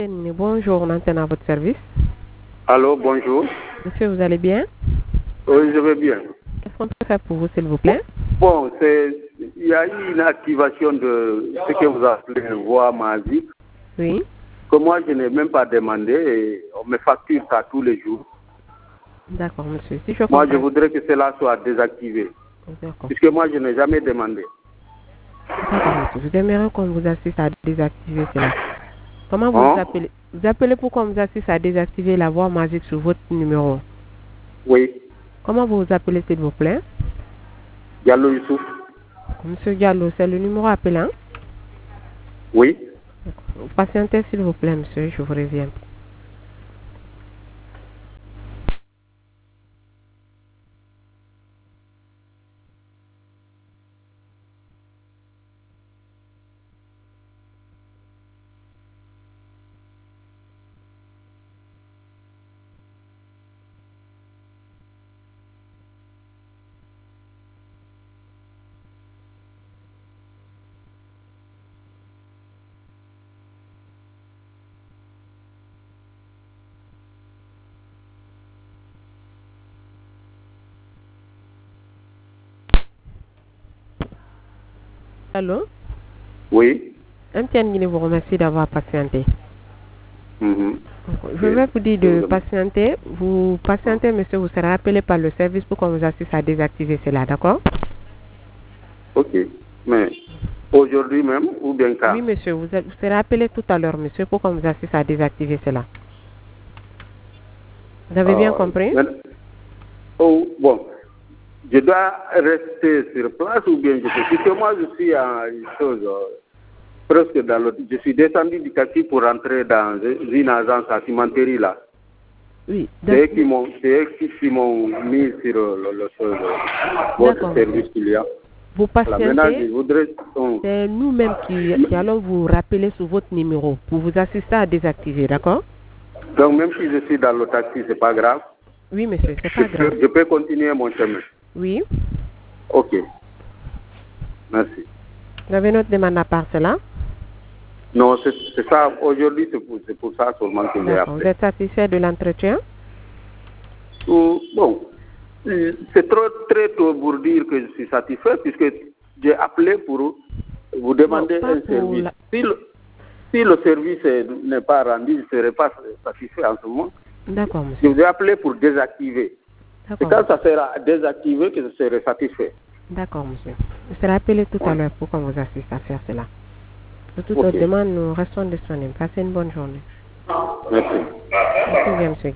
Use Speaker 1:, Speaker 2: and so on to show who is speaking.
Speaker 1: Bonjour, on antenne à votre service.
Speaker 2: Allô, bonjour.
Speaker 1: Monsieur, vous allez bien?
Speaker 2: Oui, je vais bien.
Speaker 1: Qu'est-ce qu'on peut faire pour vous, s'il vous plaît?
Speaker 2: Bon, il y a eu une activation de ce que vous appelez voie magique,
Speaker 1: Oui.
Speaker 2: que moi je n'ai même pas demandé et on me facture ça tous les jours.
Speaker 1: D'accord, monsieur. Si je
Speaker 2: Moi,
Speaker 1: comprends.
Speaker 2: je voudrais que cela soit désactivé,
Speaker 1: D'accord.
Speaker 2: puisque moi je n'ai jamais demandé.
Speaker 1: D'accord, monsieur. Vous aimeriez qu'on vous assiste à désactiver cela. Comment vous
Speaker 2: Hein?
Speaker 1: vous appelez? Vous appelez pour qu'on vous assiste à désactiver la voie magique sur votre numéro.
Speaker 2: Oui,
Speaker 1: Comment vous vous appelez, s'il vous plaît?
Speaker 2: Diallo Youssouf.
Speaker 1: Monsieur Diallo, c'est le numéro appelant.
Speaker 2: Oui.
Speaker 1: Vous patientez, s'il vous plaît, monsieur, je vous reviens. Allô?
Speaker 2: Oui.
Speaker 1: MTN Guinée vous remercie d'avoir patienté.
Speaker 2: Mhm.
Speaker 1: Je vais vous dire de patienter. Vous patientez, monsieur, vous serez appelé par le service pour qu'on vous assiste à désactiver cela, d'accord?
Speaker 2: Ok. Mais aujourd'hui même ou bien quand?
Speaker 1: Oui, monsieur, vous serez appelé tout à l'heure, monsieur, pour qu'on vous assiste à désactiver cela. Vous avez bien compris?
Speaker 2: Oh, bon. Je dois rester sur place ou bien je peux. Puisque moi je suis en une chose, presque dans le. Je suis descendu du taxi pour rentrer dans une agence à cimenterie là.
Speaker 1: Oui.
Speaker 2: C'est eux qui m'ont mis sur votre service qu'il y a.
Speaker 1: Vous patientez.
Speaker 2: Maintenant, je voudrais.
Speaker 1: C'est nous-mêmes qui allons vous rappeler sur votre numéro pour vous assister à désactiver, d'accord?
Speaker 2: Donc même si je suis dans le taxi, c'est pas grave.
Speaker 1: Oui, monsieur, c'est pas grave.
Speaker 2: Je peux continuer mon chemin.
Speaker 1: Oui.
Speaker 2: Ok. Merci.
Speaker 1: Vous avez notre demande à part cela?
Speaker 2: Non, c'est ça. Aujourd'hui, c'est pour ça seulement que j'ai appelé.
Speaker 1: Vous êtes satisfait de l'entretien?
Speaker 2: Bon, c'est très tôt pour dire que je suis satisfait puisque j'ai appelé pour vous demander un service. Si le service n'est pas rendu, je ne serai pas satisfait en ce moment.
Speaker 1: D'accord, monsieur.
Speaker 2: Je vous ai appelé pour désactiver. C'est quand ça sera désactivé que je serai satisfait.
Speaker 1: D'accord, monsieur. Je serai appelé tout à l'heure pour qu'on vous assiste à faire cela. De toute autre demande, nous restons disponibles. Passez une bonne journée.
Speaker 2: Merci.
Speaker 1: Merci bien, monsieur.